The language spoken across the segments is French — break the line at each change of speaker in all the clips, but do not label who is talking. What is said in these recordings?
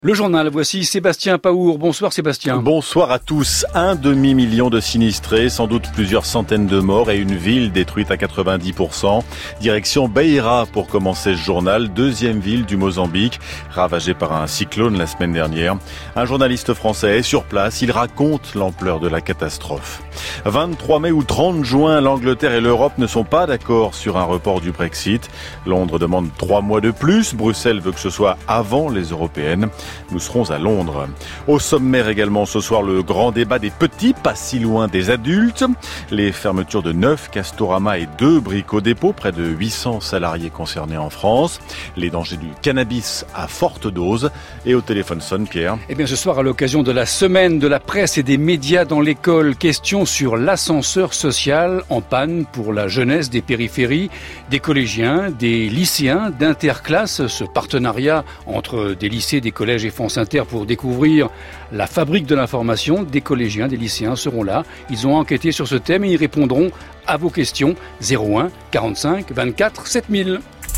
Le journal, voici Sébastien Paour. Bonsoir Sébastien.
Bonsoir à tous. 1,5 million de sinistrés, sans doute plusieurs centaines de morts et une ville détruite à 90%. Direction Beira pour commencer ce journal, deuxième ville du Mozambique, ravagée par un cyclone la semaine dernière. Un journaliste français est sur place, il raconte l'ampleur de la catastrophe. 23 mai ou 30 juin, l'Angleterre et l'Europe ne sont pas d'accord sur un report du Brexit. Londres demande 3 mois de plus, Bruxelles veut que ce soit avant les européennes. Nous serons à Londres. Au sommaire également ce soir, le grand débat des petits, pas si loin des adultes. Les fermetures de 9 Castorama et 2 Brico Dépôt, près de 800 salariés concernés en France. Les dangers du cannabis à forte dose. Et au téléphone sonne Pierre.
Eh bien ce soir, à l'occasion de la semaine de la presse et des médias dans l'école, question sur l'ascenseur social en panne pour la jeunesse des périphéries, des collégiens, des lycéens, d'interclasses. Ce partenariat entre des lycées, des collèges et France Inter pour découvrir la fabrique de l'information. Des collégiens, des lycéens seront là. Ils ont enquêté sur ce thème et ils répondront à vos questions. 01 45 24 7000.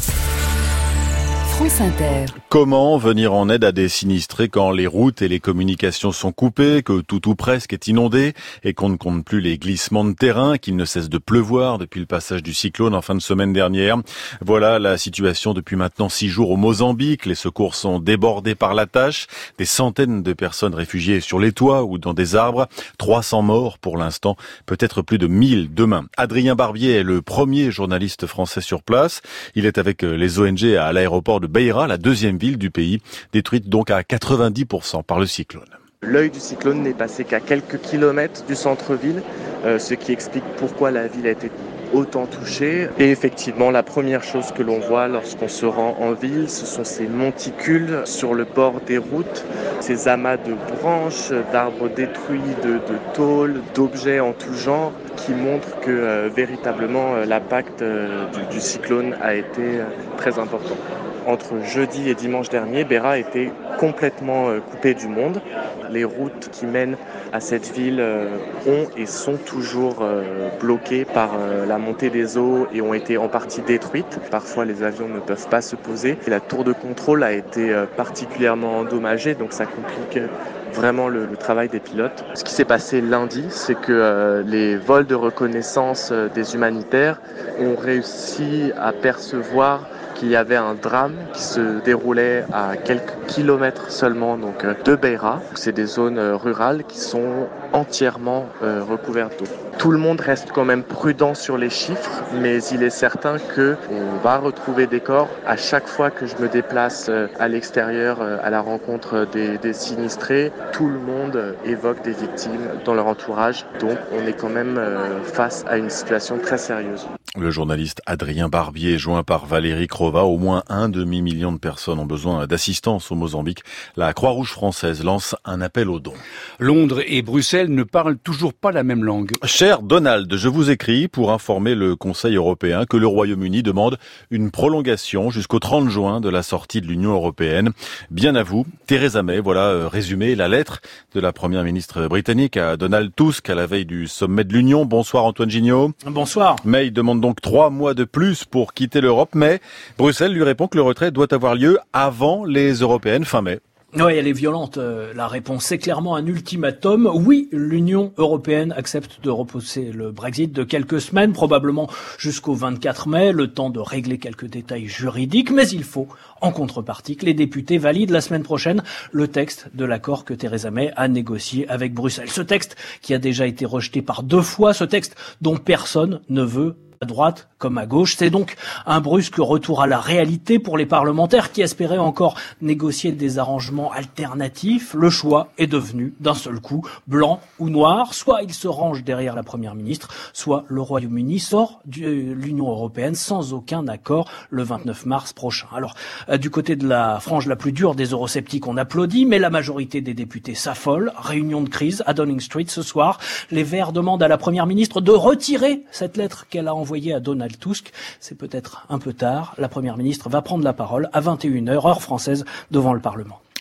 France Inter.
Comment venir en aide à des sinistrés quand les routes et les communications sont coupées, que tout ou presque est inondé et qu'on ne compte plus les glissements de terrain, qu'il ne cesse de pleuvoir depuis le passage du cyclone en fin de semaine dernière. Voilà la situation depuis maintenant 6 jours au Mozambique. Les secours sont débordés par la tâche. Des centaines de personnes réfugiées sur les toits ou dans des arbres. 300 morts pour l'instant, peut-être plus de 1000 demain. Adrien Barbier est le premier journaliste français sur place. Il est avec les ONG à l'aéroport de Beira, la deuxième ville du pays, détruite donc à 90% par le cyclone.
L'œil du cyclone n'est passé qu'à quelques kilomètres du centre-ville, ce qui explique pourquoi la ville a été autant touchée. Et effectivement, la première chose que l'on voit lorsqu'on se rend en ville, ce sont ces monticules sur le bord des routes, ces amas de branches, d'arbres détruits, de tôles, d'objets en tout genre, qui montrent que véritablement l'impact du cyclone a été très important. Entre jeudi et dimanche dernier, Beira était complètement coupée du monde. Les routes qui mènent à cette ville ont et sont toujours bloquées par la montée des eaux et ont été en partie détruites. Parfois, les avions ne peuvent pas se poser. Et la tour de contrôle a été particulièrement endommagée, donc ça complique vraiment le travail des pilotes. Ce qui s'est passé lundi, c'est que les vols de reconnaissance des humanitaires ont réussi à percevoir qu'il y avait un drame qui se déroulait à quelques kilomètres seulement donc de Beira. C'est des zones rurales qui sont entièrement recouvertes d'eau. Tout le monde reste quand même prudent sur les chiffres, mais il est certain qu'on va retrouver des corps. À chaque fois que je me déplace à l'extérieur à la rencontre des sinistrés, tout le monde évoque des victimes dans leur entourage. Donc on est quand même face à une situation très sérieuse.
Le journaliste Adrien Barbier, joint par Valérie Crova, au moins 1,5 million de personnes ont besoin d'assistance au Mozambique. La Croix-Rouge française lance un appel aux dons.
Londres et Bruxelles ne parlent toujours pas la même langue.
Cher Donald, je vous écris pour informer le Conseil européen que le Royaume-Uni demande une prolongation jusqu'au 30 juin de la sortie de l'Union européenne. Bien à vous, Theresa May, voilà résumé la lettre de la première ministre britannique à Donald Tusk à la veille du sommet de l'Union. Bonsoir Antoine Gignot.
Bonsoir.
May demande donc 3 mois de plus pour quitter l'Europe, mais Bruxelles lui répond que le retrait doit avoir lieu avant les européennes fin mai.
Oui, elle est violente. La réponse, c'est clairement un ultimatum. Oui, l'Union européenne accepte de repousser le Brexit de quelques semaines, probablement jusqu'au 24 mai, le temps de régler quelques détails juridiques, mais il faut, en contrepartie, que les députés valident la semaine prochaine le texte de l'accord que Theresa May a négocié avec Bruxelles. Ce texte qui a déjà été rejeté par 2 fois, ce texte dont personne ne veut à droite comme à gauche. C'est donc un brusque retour à la réalité pour les parlementaires qui espéraient encore négocier des arrangements alternatifs. Le choix est devenu d'un seul coup blanc ou noir. Soit il se range derrière la première ministre, soit le Royaume-Uni sort de l'Union européenne sans aucun accord le 29 mars prochain. Alors, du côté de la frange la plus dure des eurosceptiques, on applaudit, mais la majorité des députés s'affole. Réunion de crise à Downing Street ce soir. Les Verts demandent à la première ministre de retirer cette lettre qu'elle a envoyée à Donald Tusk. C'est peut-être un peu tard. La première ministre va prendre la parole à 21h, heure française, devant le Parlement.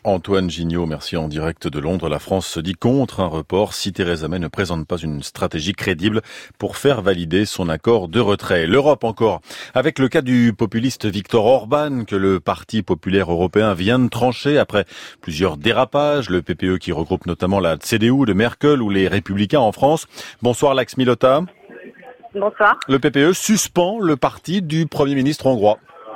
Antoine Gignot, merci en direct de Londres. La France se dit contre un report si Theresa May ne présente pas une stratégie crédible pour faire valider son accord de retrait. L'Europe encore, avec le cas du populiste Viktor Orban que le Parti populaire européen vient de trancher après plusieurs dérapages. Le PPE qui regroupe notamment la CDU de Merkel ou les Républicains en France. Bonsoir Laxmi Lotta.
Bonsoir.
Le PPE suspend le parti du Premier ministre hongrois.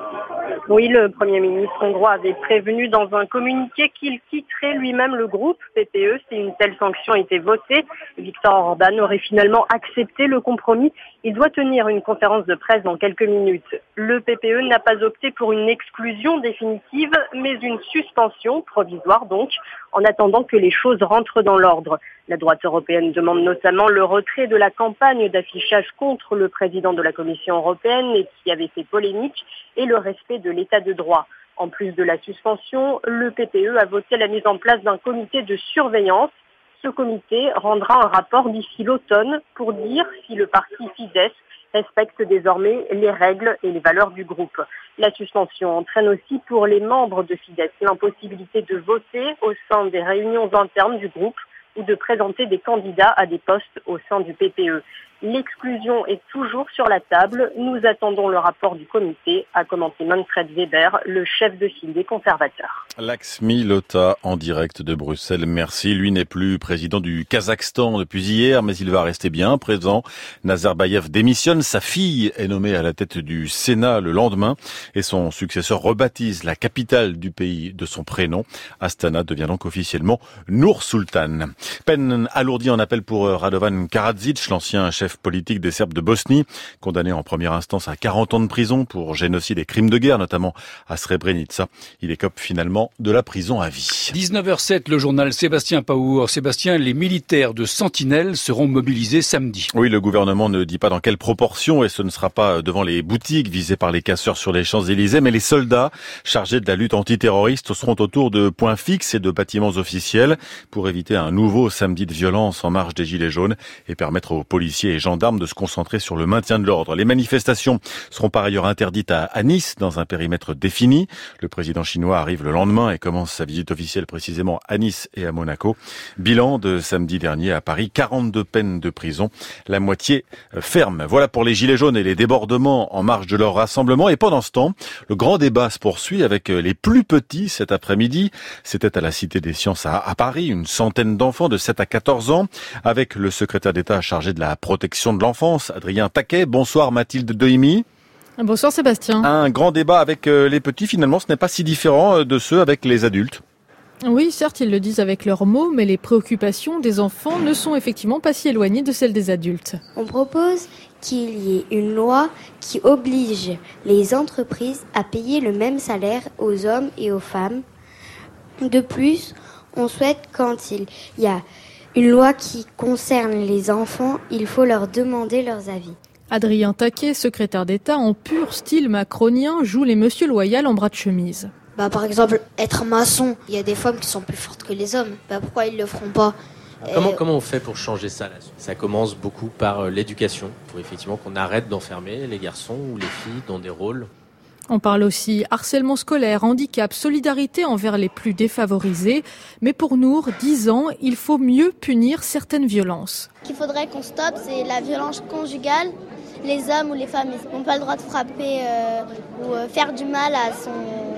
Oui, le Premier ministre hongrois avait prévenu dans un communiqué qu'il quitterait lui-même le groupe PPE si une telle sanction était votée. Viktor Orban aurait finalement accepté le compromis. Il doit tenir une conférence de presse dans quelques minutes. Le PPE n'a pas opté pour une exclusion définitive, mais une suspension provisoire donc, en attendant que les choses rentrent dans l'ordre. La droite européenne demande notamment le retrait de la campagne d'affichage contre le président de la Commission européenne et qui avait fait polémique et le respect de l'état de droit. En plus de la suspension, le PPE a voté la mise en place d'un comité de surveillance. Ce comité rendra un rapport d'ici l'automne pour dire si le parti Fidesz respecte désormais les règles et les valeurs du groupe. La suspension entraîne aussi pour les membres de Fidesz l'impossibilité de voter au sein des réunions internes du groupe ou de présenter des candidats à des postes au sein du PPE. L'exclusion est toujours sur la table. Nous attendons le rapport du comité, a commenté Manfred Weber, le chef de file des conservateurs.
Laxmi Lotta en direct de Bruxelles. Merci. Lui n'est plus président du Kazakhstan depuis hier, mais il va rester bien présent. Nazarbayev démissionne. Sa fille est nommée à la tête du Sénat le lendemain et son successeur rebaptise la capitale du pays de son prénom. Astana devient donc officiellement Nur-Sultan. Peine alourdie en appel pour Radovan Karadzic, l'ancien chef politique des Serbes de Bosnie, condamné en première instance à 40 ans de prison pour génocide et crimes de guerre, notamment à Srebrenica. Il écope finalement de la prison à vie.
19h07, le journal Sébastien Paour. Sébastien, les militaires de Sentinelle seront mobilisés samedi.
Oui, le gouvernement ne dit pas dans quelle proportion et ce ne sera pas devant les boutiques visées par les casseurs sur les Champs-Élysées, mais les soldats chargés de la lutte antiterroriste seront autour de points fixes et de bâtiments officiels pour éviter un nouveau samedi de violence en marge des Gilets jaunes et permettre aux policiers et gendarmes de se concentrer sur le maintien de l'ordre. Les manifestations seront par ailleurs interdites à Nice dans un périmètre défini. Le président chinois arrive le lendemain et commence sa visite officielle précisément à Nice et à Monaco. Bilan de samedi dernier à Paris, 42 peines de prison, la moitié ferme. Voilà pour les Gilets jaunes et les débordements en marge de leur rassemblement. Et pendant ce temps, le grand débat se poursuit avec les plus petits cet après-midi. C'était à la Cité des Sciences à Paris, une centaine d'enfants de 7 à 14 ans, avec le secrétaire d'État chargé de la protection de l'enfance, Adrien Taquet. Bonsoir Mathilde Dehimi.
Bonsoir Sébastien.
Un grand débat avec les petits, finalement, ce n'est pas si différent de ceux avec les adultes.
Oui, certes, ils le disent avec leurs mots, mais les préoccupations des enfants ne sont effectivement pas si éloignées de celles des adultes.
On propose qu'il y ait une loi qui oblige les entreprises à payer le même salaire aux hommes et aux femmes. De plus, on souhaite quand il y a une loi qui concerne les enfants, il faut leur demander leurs avis.
Adrien Taquet, secrétaire d'État en pur style macronien, joue les monsieur loyal en bras de chemise.
Par exemple, être maçon, il y a des femmes qui sont plus fortes que les hommes. Pourquoi ils le feront pas ?
Comment on fait pour changer ça là ? Ça commence beaucoup par l'éducation, pour effectivement qu'on arrête d'enfermer les garçons ou les filles dans des rôles.
On parle aussi harcèlement scolaire, handicap, solidarité envers les plus défavorisés. Mais pour Nour, 10 ans, il faut mieux punir certaines violences.
Ce qu'il faudrait qu'on stoppe, c'est la violence conjugale. Les hommes ou les femmes n'ont pas le droit de frapper ou faire du mal à son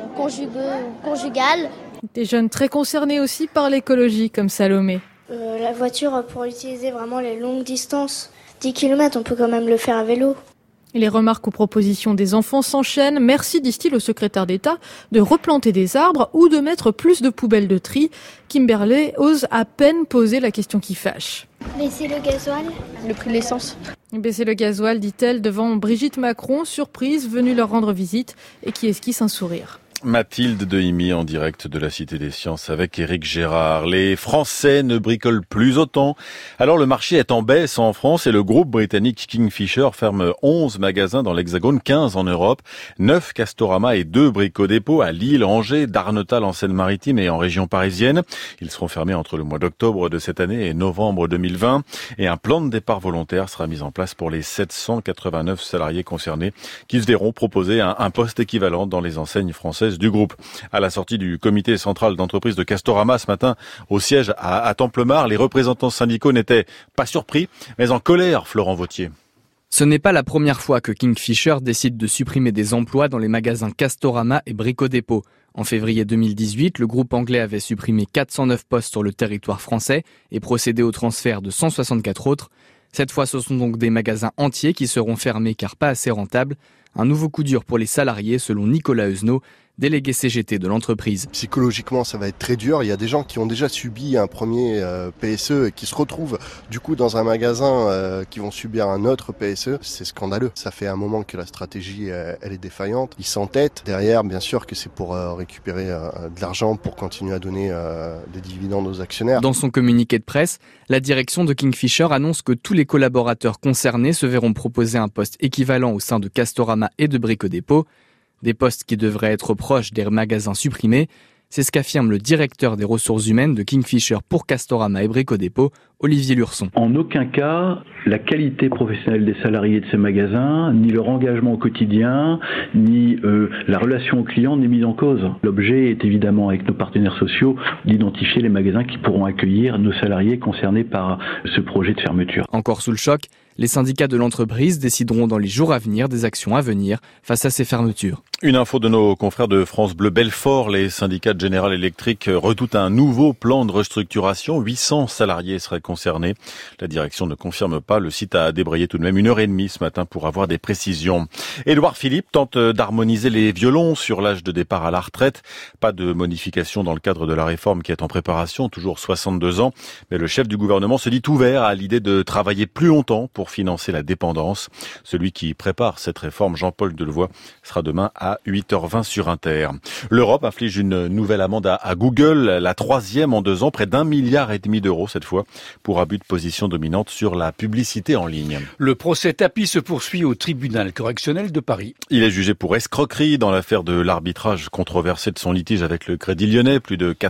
conjugal.
Des jeunes très concernés aussi par l'écologie, comme Salomé.
La voiture pour utiliser vraiment les longues distances. 10 km, on peut quand même le faire à vélo.
Les remarques ou propositions des enfants s'enchaînent. Merci, disent-ils au secrétaire d'État, de replanter des arbres ou de mettre plus de poubelles de tri. Kimberley ose à peine poser la question qui fâche.
Baisser le gasoil.
Le prix de l'essence.
Baisser le gasoil, dit-elle, devant Brigitte Macron, surprise, venue leur rendre visite et qui esquisse un sourire.
Mathilde Dehimi en direct de la Cité des Sciences avec Éric Gérard. Les Français ne bricolent plus autant. Alors le marché est en baisse en France et le groupe britannique Kingfisher ferme 11 magasins dans l'Hexagone, 15 en Europe, 9 Castorama et 2 Brico-Dépôt à Lille, Angers, Darnetal en Seine-Maritime et en région parisienne. Ils seront fermés entre le mois d'octobre de cette année et novembre 2020 et un plan de départ volontaire sera mis en place pour les 789 salariés concernés qui se verront proposer un poste équivalent dans les enseignes françaises française du groupe. À la sortie du comité central d'entreprise de Castorama ce matin au siège à Templemar, les représentants syndicaux n'étaient pas surpris, mais en colère, Florent Vautier.
Ce n'est pas la première fois que Kingfisher décide de supprimer des emplois dans les magasins Castorama et Brico Dépôt. En février 2018, le groupe anglais avait supprimé 409 postes sur le territoire français et procédé au transfert de 164 autres. Cette fois, ce sont donc des magasins entiers qui seront fermés car pas assez rentables. Un nouveau coup dur pour les salariés, selon Nicolas Eusenot, délégué CGT de l'entreprise.
Psychologiquement, ça va être très dur. Il y a des gens qui ont déjà subi un premier PSE et qui se retrouvent du coup dans un magasin qui vont subir un autre PSE. C'est scandaleux. Ça fait un moment que la stratégie elle est défaillante. Ils s'entêtent. Derrière, bien sûr que c'est pour récupérer de l'argent pour continuer à donner des dividendes aux actionnaires.
Dans son communiqué de presse, la direction de Kingfisher annonce que tous les collaborateurs concernés se verront proposer un poste équivalent au sein de Castorama et de Brico Dépôt. Des postes qui devraient être proches des magasins supprimés. C'est ce qu'affirme le directeur des ressources humaines de Kingfisher pour Castorama et Brico Dépôt, Olivier Lurson.
En aucun cas, la qualité professionnelle des salariés de ces magasins, ni leur engagement au quotidien, ni la relation aux clients n'est mise en cause. L'objet est évidemment, avec nos partenaires sociaux, d'identifier les magasins qui pourront accueillir nos salariés concernés par ce projet de fermeture.
Encore sous le choc, les syndicats de l'entreprise décideront dans les jours à venir des actions à venir face à ces fermetures.
Une info de nos confrères de France Bleu Belfort. Les syndicats de General Electric redoutent un nouveau plan de restructuration. 800 salariés seraient concernés. La direction ne confirme pas. Le site a débrayé tout de même 1h30 ce matin pour avoir des précisions. Édouard Philippe tente d'harmoniser les violons sur l'âge de départ à la retraite. Pas de modification dans le cadre de la réforme qui est en préparation, toujours 62 ans. Mais le chef du gouvernement se dit ouvert à l'idée de travailler plus longtemps pour financer la dépendance. Celui qui prépare cette réforme, Jean-Paul Delevoye, sera demain à 8h20 sur Inter. L'Europe inflige une nouvelle amende à Google, la 3e en 2 ans, près d'1,5 milliard d'euros cette fois, pour abus de position dominante sur la publicité en ligne.
Le procès Tapie se poursuit au tribunal correctionnel de Paris.
Il est jugé pour escroquerie dans l'affaire de l'arbitrage controversé de son litige avec le Crédit Lyonnais, plus de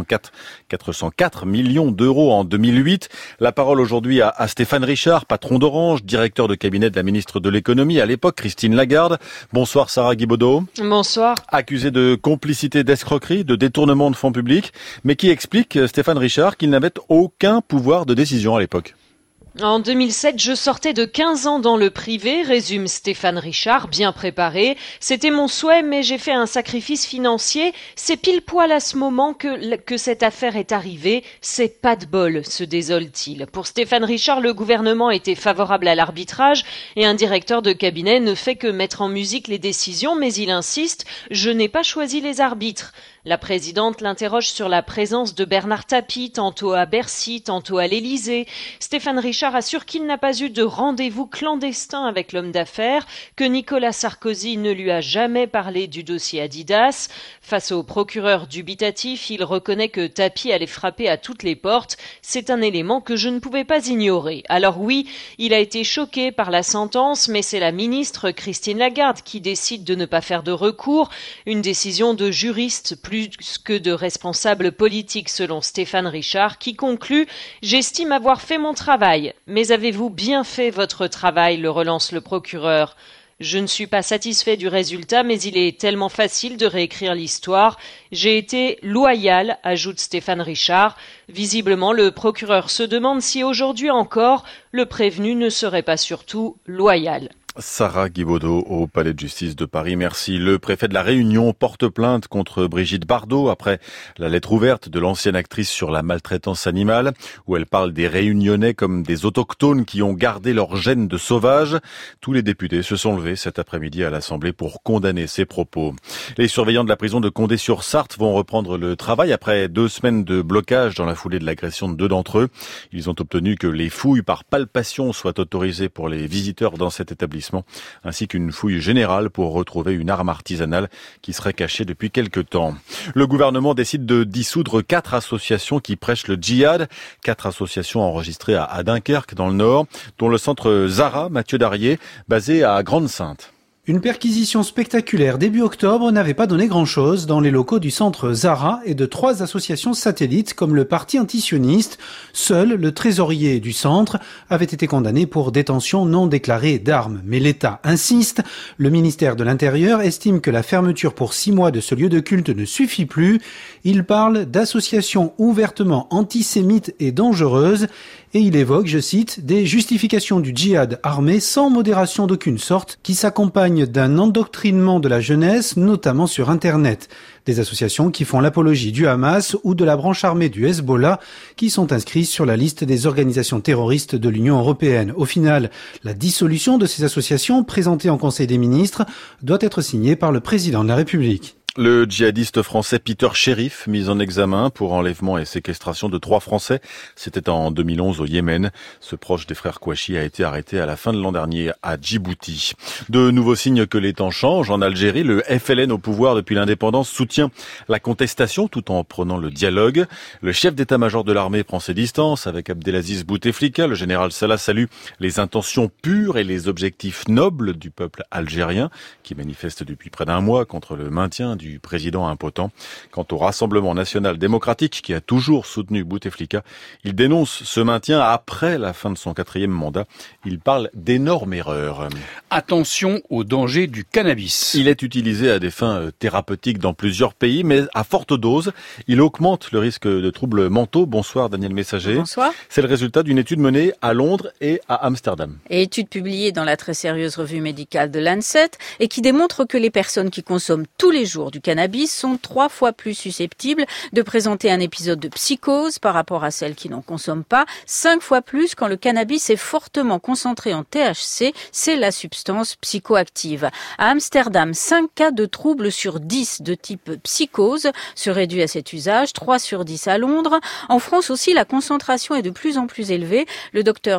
404 millions d'euros en 2008. La parole aujourd'hui à Stéphane Richard, patron d'Orange, directeur de cabinet de la ministre de l'économie à l'époque, Christine Lagarde. Bonsoir Sarah Guibaudot.
Bonsoir.
Accusé de complicité d'escroquerie, de détournement de fonds publics, mais qui explique, Stéphane Richard, qu'il n'avait aucun pouvoir de décision à l'époque.
En 2007, je sortais de 15 ans dans le privé, résume Stéphane Richard, bien préparé. C'était mon souhait, mais j'ai fait un sacrifice financier. C'est pile poil à ce moment que cette affaire est arrivée. C'est pas de bol, se désole-t-il. Pour Stéphane Richard, le gouvernement était favorable à l'arbitrage et un directeur de cabinet ne fait que mettre en musique les décisions, mais il insiste, je n'ai pas choisi les arbitres. La présidente l'interroge sur la présence de Bernard Tapie, tantôt à Bercy, tantôt à l'Élysée. Stéphane Richard assure qu'il n'a pas eu de rendez-vous clandestin avec l'homme d'affaires, que Nicolas Sarkozy ne lui a jamais parlé du dossier Adidas. Face au procureur dubitatif, il reconnaît que Tapie allait frapper à toutes les portes. C'est un élément que je ne pouvais pas ignorer. Alors oui, il a été choqué par la sentence, mais c'est la ministre Christine Lagarde qui décide de ne pas faire de recours. Une décision de juriste plus que de responsable politique selon Stéphane Richard qui conclut « J'estime avoir fait mon travail. Mais avez-vous bien fait votre travail ?» le relance le procureur. « Je ne suis pas satisfait du résultat, mais il est tellement facile de réécrire l'histoire. J'ai été loyal, ajoute Stéphane Richard. Visiblement, le procureur se demande si aujourd'hui encore, le prévenu ne serait pas surtout loyal.
Sarah Guibaudot au Palais de Justice de Paris, merci. Le préfet de la Réunion porte plainte contre Brigitte Bardot après la lettre ouverte de l'ancienne actrice sur la maltraitance animale, où elle parle des Réunionnais comme des autochtones qui ont gardé leur gène de sauvage. Tous les députés se sont levés cet après-midi à l'Assemblée pour condamner ces propos. Les surveillants de la prison de Condé-sur-Sarthe vont reprendre le travail après 2 semaines de blocage dans la foulée de l'agression de 2 d'entre eux. Ils ont obtenu que les fouilles par palpation soient autorisées pour les visiteurs dans cet établissement, ainsi qu'une fouille générale pour retrouver une arme artisanale qui serait cachée depuis quelque temps. Le gouvernement décide de dissoudre 4 associations qui prêchent le djihad, 4 associations enregistrées à Dunkerque dans le Nord, dont le centre Zara, Mathieu Darrier, basé à Grande-Sainte.
Une perquisition spectaculaire début octobre n'avait pas donné grand-chose dans les locaux du centre Zara et de 3 associations satellites comme le parti antisioniste. Seul le trésorier du centre avait été condamné pour détention non déclarée d'armes. Mais l'État insiste. Le ministère de l'Intérieur estime que la fermeture pour 6 mois de ce lieu de culte ne suffit plus. Il parle d'associations ouvertement antisémites et dangereuses. Et il évoque, je cite, des justifications du djihad armé sans modération d'aucune sorte qui s'accompagnent d'un endoctrinement de la jeunesse, notamment sur Internet. Des associations qui font l'apologie du Hamas ou de la branche armée du Hezbollah qui sont inscrites sur la liste des organisations terroristes de l'Union européenne. Au final, la dissolution de ces associations présentée en Conseil des ministres doit être signée par le président de la République.
Le djihadiste français Peter Sherif, mis en examen pour enlèvement et séquestration de 3 Français. C'était en 2011 au Yémen. Ce proche des frères Kouachi a été arrêté à la fin de l'an dernier à Djibouti. De nouveaux signes que les temps changent. En Algérie, le FLN au pouvoir depuis l'indépendance soutient la contestation tout en prenant le dialogue. Le chef d'état-major de l'armée prend ses distances avec Abdelaziz Bouteflika. Le général Salah salue les intentions pures et les objectifs nobles du peuple algérien qui manifeste depuis près d'1 mois contre le maintien du président impotent. Quant au Rassemblement national démocratique qui a toujours soutenu Bouteflika, il dénonce ce maintien après la fin de son 4e mandat. Il parle d'énormes erreurs.
Attention au danger du cannabis.
Il est utilisé à des fins thérapeutiques dans plusieurs pays, mais à forte dose, il augmente le risque de troubles mentaux. Bonsoir Daniel Messager.
Bonsoir.
C'est le résultat d'une étude menée à Londres et à Amsterdam.
Et étude publiée dans la très sérieuse revue médicale de Lancet et qui démontre que les personnes qui consomment tous les jours du cannabis sont 3 fois plus susceptibles de présenter un épisode de psychose par rapport à celles qui n'en consomment pas, 5 fois plus quand le cannabis est fortement concentré en THC, c'est la substance psychoactive. À Amsterdam, 5 cas de troubles sur 10 de type psychose seraient dus à cet usage, 3 sur 10 à Londres. En France aussi, la concentration est de plus en plus élevée. Le docteur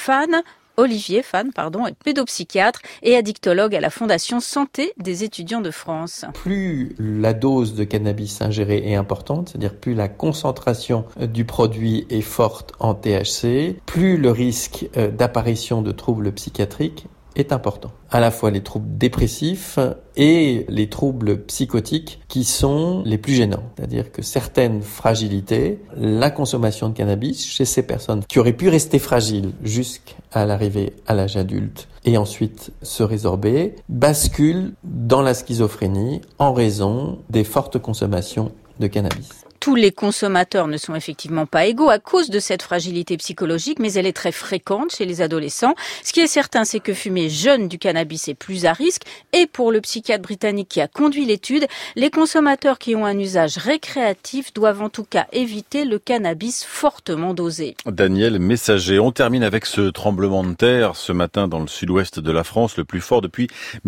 Olivier Fan, est pédopsychiatre et addictologue à la Fondation Santé des étudiants de France.
Plus la dose de cannabis ingérée est importante, c'est-à-dire plus la concentration du produit est forte en THC, plus le risque d'apparition de troubles psychiatriques est important. À la fois les troubles dépressifs et les troubles psychotiques qui sont les plus gênants. C'est-à-dire que certaines fragilités, la consommation de cannabis chez ces personnes qui auraient pu rester fragiles jusqu'à l'arrivée à l'âge adulte et ensuite se résorber, basculent dans la schizophrénie en raison des fortes consommations de cannabis.
Tous les consommateurs ne sont effectivement pas égaux à cause de cette fragilité psychologique, mais elle est très fréquente chez les adolescents. Ce qui est certain, c'est que fumer jeune du cannabis est plus à risque. Et pour le psychiatre britannique qui a conduit l'étude, les consommateurs qui ont un usage récréatif doivent en tout cas éviter le cannabis fortement dosé.
Daniel Messager, on termine avec ce tremblement de terre ce matin dans le sud-ouest de la France, le plus fort depuis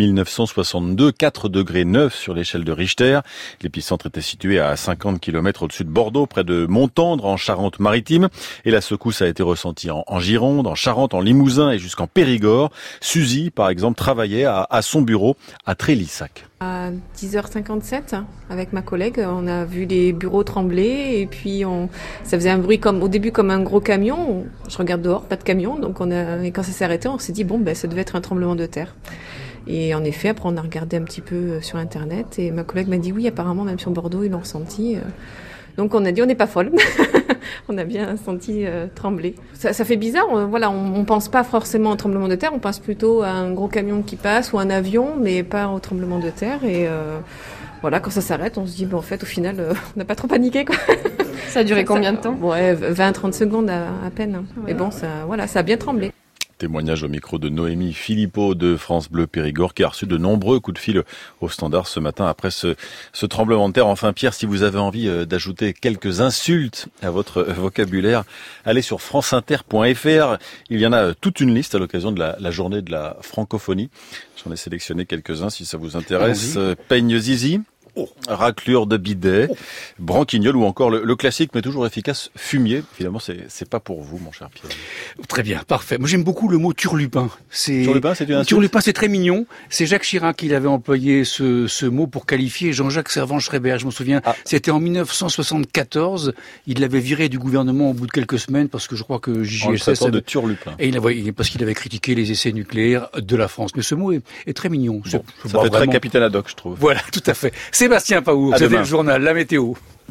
1962, 4,9 degrés sur l'échelle de Richter. L'épicentre était situé à 50 km au-dessus de Bordeaux, près de Montendre, en Charente-Maritime. Et la secousse a été ressentie en Gironde, en Charente, en Limousin et jusqu'en Périgord. Suzy, par exemple, travaillait à son bureau à Trélissac.
À 10h57, avec ma collègue, on a vu les bureaux trembler et puis ça faisait un bruit au début comme un gros camion. Je regarde dehors, pas de camion, donc et quand ça s'est arrêté, on s'est dit ça devait être un tremblement de terre. Et en effet, après on a regardé un petit peu sur Internet et ma collègue m'a dit oui, apparemment même sur Bordeaux ils l'ont ressenti. Donc on a dit on n'est pas folle, on a bien senti trembler. Ça fait bizarre, on pense pas forcément au tremblement de terre, on pense plutôt à un gros camion qui passe ou un avion, mais pas au tremblement de terre. Et quand ça s'arrête, on se dit en fait au final on n'a pas trop paniqué quoi.
Ça a duré combien de temps ?
20-30 secondes à peine. Ouais. Et ça a bien tremblé.
Témoignage au micro de Noémie Philippot de France Bleu Périgord qui a reçu de nombreux coups de fil au standard ce matin après ce tremblement de terre. Enfin Pierre, si vous avez envie d'ajouter quelques insultes à votre vocabulaire, allez sur franceinter.fr. Il y en a toute une liste à l'occasion de la journée de la francophonie. J'en ai sélectionné quelques-uns si ça vous intéresse. Peigne zizi. Raclure de bidet, branquignol ou encore le classique mais toujours efficace, fumier. Finalement, c'est pas pour vous, mon cher Pierre.
Très bien, parfait. Moi, j'aime beaucoup le mot turlupin.
Turlupin, c'est une insulte.
Turlupin, c'est très mignon. C'est Jacques Chirac qui avait employé ce mot pour qualifier Jean-Jacques Servan-Schreiber. Je me souviens, c'était en 1974. Il l'avait viré du gouvernement au bout de quelques semaines parce que je crois que JGSS
de turlupin.
Et parce qu'il avait critiqué les essais nucléaires de la France. Mais ce mot est très mignon.
Bon, ça fait très Capitaine Haddock, je trouve.
Voilà, tout à fait. Sébastien Paour, c'était le journal La Météo.